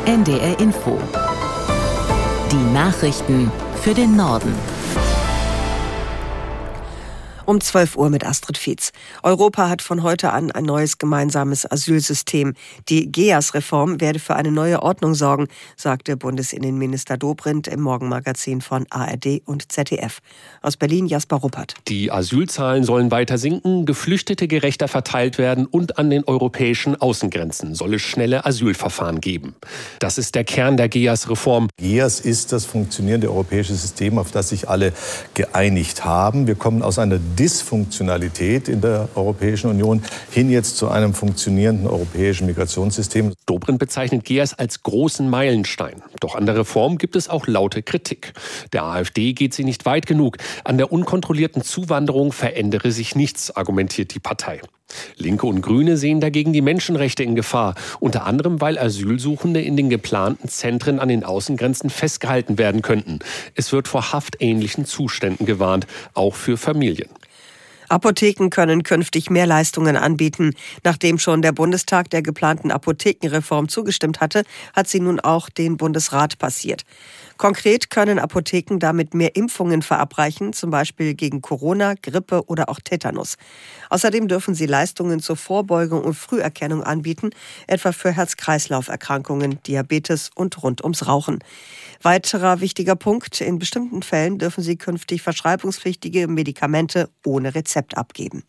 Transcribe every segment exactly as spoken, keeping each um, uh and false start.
N D R Info. Die Nachrichten für den Norden. Um zwölf Uhr mit Astrid Fietz. Europa hat von heute an ein neues gemeinsames Asylsystem. Die G E A S-Reform werde für eine neue Ordnung sorgen, sagte Bundesinnenminister Dobrindt im Morgenmagazin von A R D und Z D F. Aus Berlin Jasper Ruppert. Die Asylzahlen sollen weiter sinken, Geflüchtete gerechter verteilt werden und an den europäischen Außengrenzen soll es schnelle Asylverfahren geben. Das ist der Kern der G E A S-Reform. G E A S ist das funktionierende europäische System, auf das sich alle geeinigt haben. Wir kommen aus einer Dysfunktionalität in der Europäischen Union hin jetzt zu einem funktionierenden europäischen Migrationssystem. Dobrindt bezeichnet G E A S als großen Meilenstein. Doch an der Reform gibt es auch laute Kritik. Der AfD geht sie nicht weit genug. An der unkontrollierten Zuwanderung verändere sich nichts, argumentiert die Partei. Linke und Grüne sehen dagegen die Menschenrechte in Gefahr. Unter anderem, weil Asylsuchende in den geplanten Zentren an den Außengrenzen festgehalten werden könnten. Es wird vor haftähnlichen Zuständen gewarnt, auch für Familien. Apotheken können künftig mehr Leistungen anbieten. Nachdem schon der Bundestag der geplanten Apothekenreform zugestimmt hatte, hat sie nun auch den Bundesrat passiert. Konkret können Apotheken damit mehr Impfungen verabreichen, zum Beispiel gegen Corona, Grippe oder auch Tetanus. Außerdem dürfen sie Leistungen zur Vorbeugung und Früherkennung anbieten, etwa für Herz-Kreislauf-Erkrankungen, Diabetes und rund ums Rauchen. Weiterer wichtiger Punkt: In bestimmten Fällen dürfen sie künftig verschreibungspflichtige Medikamente ohne Rezept abgeben.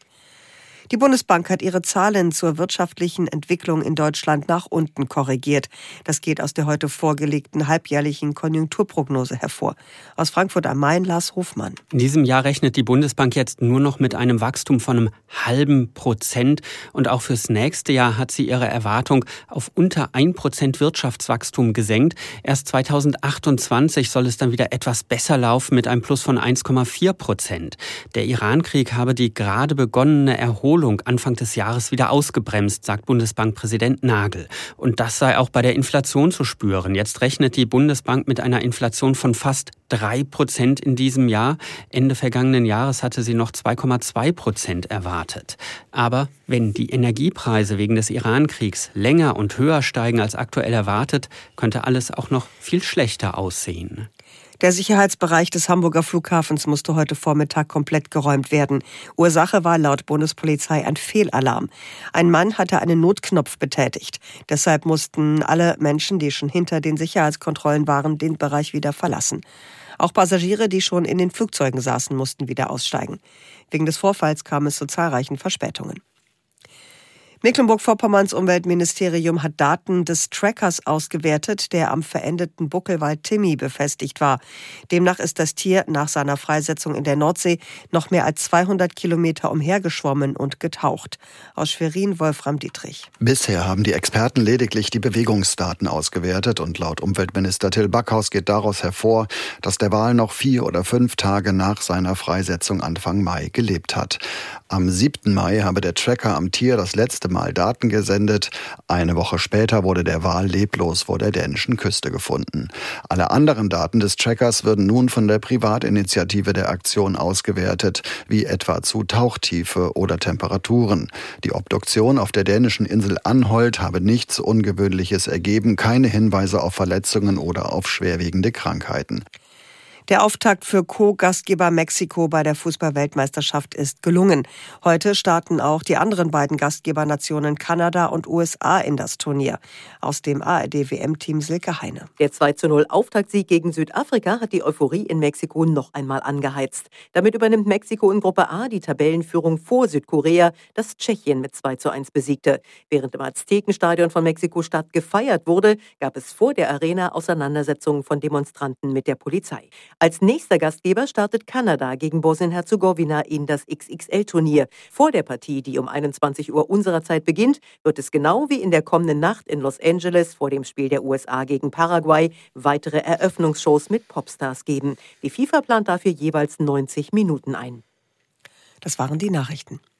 Die Bundesbank hat ihre Zahlen zur wirtschaftlichen Entwicklung in Deutschland nach unten korrigiert. Das geht aus der heute vorgelegten halbjährlichen Konjunkturprognose hervor. Aus Frankfurt am Main, Lars Hofmann. In diesem Jahr rechnet die Bundesbank jetzt nur noch mit einem Wachstum von einem halben Prozent. Und auch fürs nächste Jahr hat sie ihre Erwartung auf unter ein Prozent Wirtschaftswachstum gesenkt. Erst zweitausendachtundzwanzig soll es dann wieder etwas besser laufen mit einem Plus von eins Komma vier Prozent. Der Irankrieg habe die gerade begonnene Erholung Anfang des Jahres wieder ausgebremst, sagt Bundesbankpräsident Nagel. Und das sei auch bei der Inflation zu spüren. Jetzt rechnet die Bundesbank mit einer Inflation von fast drei Prozent in diesem Jahr. Ende vergangenen Jahres hatte sie noch zwei Komma zwei Prozent erwartet. Aber wenn die Energiepreise wegen des Irankriegs länger und höher steigen als aktuell erwartet, könnte alles auch noch viel schlechter aussehen. Der Sicherheitsbereich des Hamburger Flughafens musste heute Vormittag komplett geräumt werden. Ursache war laut Bundespolizei ein Fehlalarm. Ein Mann hatte einen Notknopf betätigt. Deshalb mussten alle Menschen, die schon hinter den Sicherheitskontrollen waren, den Bereich wieder verlassen. Auch Passagiere, die schon in den Flugzeugen saßen, mussten wieder aussteigen. Wegen des Vorfalls kam es zu zahlreichen Verspätungen. Mecklenburg-Vorpommerns Umweltministerium hat Daten des Trackers ausgewertet, der am verendeten Buckelwald Timmy befestigt war. Demnach ist das Tier nach seiner Freisetzung in der Nordsee noch mehr als zweihundert Kilometer umhergeschwommen und getaucht. Aus Schwerin Wolfram Dietrich. Bisher haben die Experten lediglich die Bewegungsdaten ausgewertet und laut Umweltminister Till Backhaus geht daraus hervor, dass der Wal noch vier oder fünf Tage nach seiner Freisetzung Anfang Mai gelebt hat. Am siebten Mai habe der Tracker am Tier das letzte Mal Daten gesendet. Eine Woche später wurde der Wal leblos vor der dänischen Küste gefunden. Alle anderen Daten des Trackers würden nun von der Privatinitiative der Aktion ausgewertet, wie etwa zu Tauchtiefe oder Temperaturen. Die Obduktion auf der dänischen Insel Anholt habe nichts Ungewöhnliches ergeben, keine Hinweise auf Verletzungen oder auf schwerwiegende Krankheiten. Der Auftakt für Co-Gastgeber Mexiko bei der Fußball-Weltmeisterschaft ist gelungen. Heute starten auch die anderen beiden Gastgebernationen Kanada und U S A in das Turnier. Aus dem A R D-W M-Team Silke Heine. Der zwei zu null Auftaktsieg gegen Südafrika hat die Euphorie in Mexiko noch einmal angeheizt. Damit übernimmt Mexiko in Gruppe A die Tabellenführung vor Südkorea, das Tschechien mit zwei zu eins besiegte. Während im Aztekenstadion von Mexiko-Stadt gefeiert wurde, gab es vor der Arena Auseinandersetzungen von Demonstranten mit der Polizei. Als nächster Gastgeber startet Kanada gegen Bosnien-Herzegowina in das X X L-Turnier. Vor der Partie, die um einundzwanzig Uhr unserer Zeit beginnt, wird es genau wie in der kommenden Nacht in Los Angeles vor dem Spiel der U S A gegen Paraguay weitere Eröffnungsshows mit Popstars geben. Die FIFA plant dafür jeweils neunzig Minuten ein. Das waren die Nachrichten.